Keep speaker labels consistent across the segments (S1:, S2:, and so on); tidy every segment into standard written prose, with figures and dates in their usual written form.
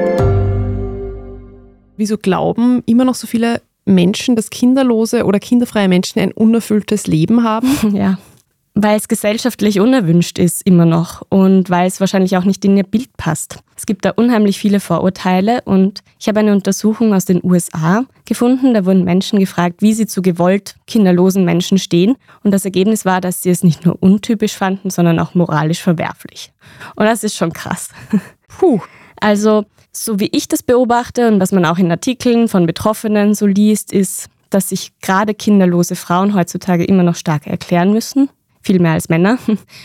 S1: Wieso glauben immer noch so viele Menschen, dass kinderlose oder kinderfreie Menschen ein unerfülltes Leben haben?
S2: Ja, weil es gesellschaftlich unerwünscht ist immer noch und weil es wahrscheinlich auch nicht in ihr Bild passt. Es gibt da unheimlich viele Vorurteile und ich habe eine Untersuchung aus den USA gefunden. Da wurden Menschen gefragt, wie sie zu gewollt kinderlosen Menschen stehen. Und das Ergebnis war, dass sie es nicht nur untypisch fanden, sondern auch moralisch verwerflich. Und das ist schon krass.
S1: Puh.
S2: Also, so wie ich das beobachte und was man auch in Artikeln von Betroffenen so liest, ist, dass sich gerade kinderlose Frauen heutzutage immer noch stark erklären müssen. Viel mehr als Männer.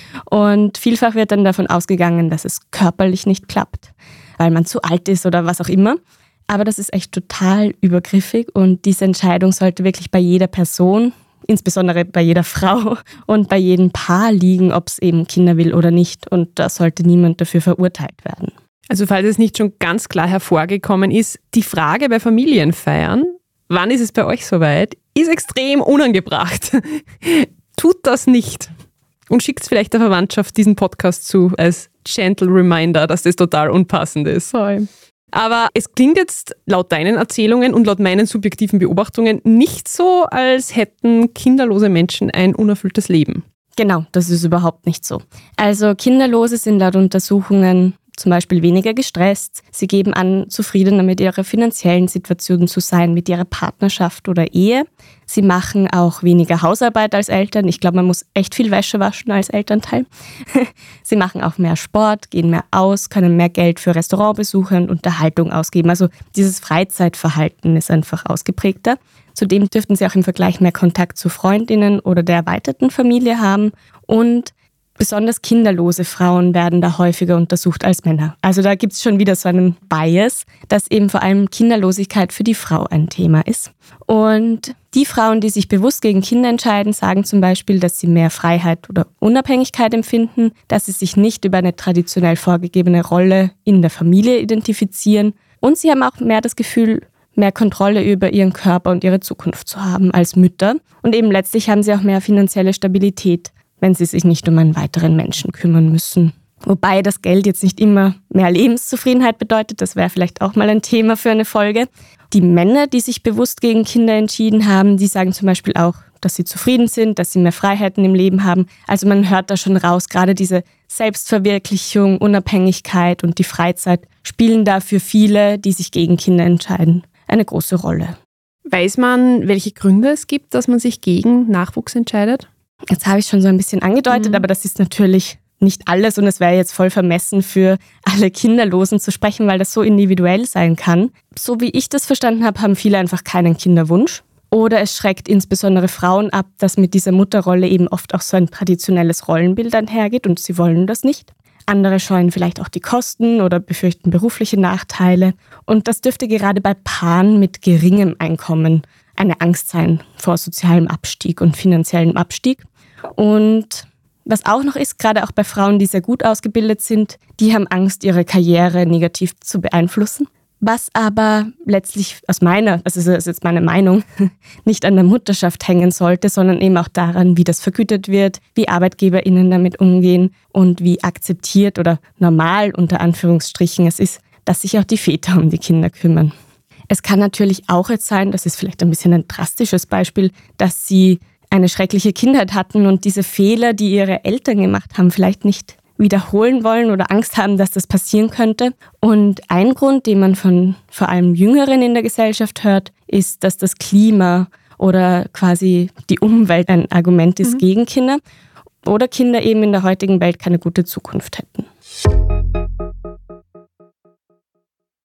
S2: Und vielfach wird dann davon ausgegangen, dass es körperlich nicht klappt, weil man zu alt ist oder was auch immer. Aber das ist echt total übergriffig und diese Entscheidung sollte wirklich bei jeder Person, insbesondere bei jeder Frau und bei jedem Paar liegen, ob es eben Kinder will oder nicht. Und da sollte niemand dafür verurteilt werden.
S1: Also falls es nicht schon ganz klar hervorgekommen ist, die Frage bei Familienfeiern, wann ist es bei euch soweit, ist extrem unangebracht. Tut das nicht. Und schickt vielleicht der Verwandtschaft diesen Podcast zu als gentle reminder, dass das total unpassend ist.
S2: Voll.
S1: Aber es klingt jetzt laut deinen Erzählungen und laut meinen subjektiven Beobachtungen nicht so, als hätten kinderlose Menschen ein unerfülltes Leben.
S2: Genau, das ist überhaupt nicht so. Also Kinderlose sind laut Untersuchungen zum Beispiel weniger gestresst. Sie geben an, zufriedener mit ihrer finanziellen Situation zu sein, mit ihrer Partnerschaft oder Ehe. Sie machen auch weniger Hausarbeit als Eltern. Ich glaube, man muss echt viel Wäsche waschen als Elternteil. Sie machen auch mehr Sport, gehen mehr aus, können mehr Geld für Restaurantbesuche und Unterhaltung ausgeben. Also dieses Freizeitverhalten ist einfach ausgeprägter. Zudem dürften sie auch im Vergleich mehr Kontakt zu Freundinnen oder der erweiterten Familie haben. Und besonders kinderlose Frauen werden da häufiger untersucht als Männer. Also da gibt es schon wieder so einen Bias, dass eben vor allem Kinderlosigkeit für die Frau ein Thema ist. Und die Frauen, die sich bewusst gegen Kinder entscheiden, sagen zum Beispiel, dass sie mehr Freiheit oder Unabhängigkeit empfinden, dass sie sich nicht über eine traditionell vorgegebene Rolle in der Familie identifizieren. Und sie haben auch mehr das Gefühl, mehr Kontrolle über ihren Körper und ihre Zukunft zu haben als Mütter. Und eben letztlich haben sie auch mehr finanzielle Stabilität, wenn sie sich nicht um einen weiteren Menschen kümmern müssen. Wobei das Geld jetzt nicht immer mehr Lebenszufriedenheit bedeutet, das wäre vielleicht auch mal ein Thema für eine Folge. Die Männer, die sich bewusst gegen Kinder entschieden haben, die sagen zum Beispiel auch, dass sie zufrieden sind, dass sie mehr Freiheiten im Leben haben. Also man hört da schon raus, gerade diese Selbstverwirklichung, Unabhängigkeit und die Freizeit spielen da für viele, die sich gegen Kinder entscheiden, eine große Rolle.
S1: Weiß man, welche Gründe es gibt, dass man sich gegen Nachwuchs entscheidet?
S2: Jetzt habe ich schon so ein bisschen angedeutet, aber das ist natürlich nicht alles und es wäre jetzt voll vermessen für alle Kinderlosen zu sprechen, weil das so individuell sein kann. So wie ich das verstanden habe, haben viele einfach keinen Kinderwunsch. Oder es schreckt insbesondere Frauen ab, dass mit dieser Mutterrolle eben oft auch so ein traditionelles Rollenbild einhergeht und sie wollen das nicht. Andere scheuen vielleicht auch die Kosten oder befürchten berufliche Nachteile. Und das dürfte gerade bei Paaren mit geringem Einkommen eine Angst sein vor sozialem Abstieg und finanziellem Abstieg. Und was auch noch ist, gerade auch bei Frauen, die sehr gut ausgebildet sind, die haben Angst, ihre Karriere negativ zu beeinflussen. Was aber letztlich aus meiner, also das ist jetzt meine Meinung, nicht an der Mutterschaft hängen sollte, sondern eben auch daran, wie das vergütet wird, wie ArbeitgeberInnen damit umgehen und wie akzeptiert oder normal unter Anführungsstrichen es ist, dass sich auch die Väter um die Kinder kümmern. Es kann natürlich auch jetzt sein, das ist vielleicht ein bisschen ein drastisches Beispiel, dass sie eine schreckliche Kindheit hatten und diese Fehler, die ihre Eltern gemacht haben, vielleicht nicht wiederholen wollen oder Angst haben, dass das passieren könnte. Und ein Grund, den man von vor allem Jüngeren in der Gesellschaft hört, ist, dass das Klima oder quasi die Umwelt ein Argument ist gegen Kinder oder Kinder eben in der heutigen Welt keine gute Zukunft hätten.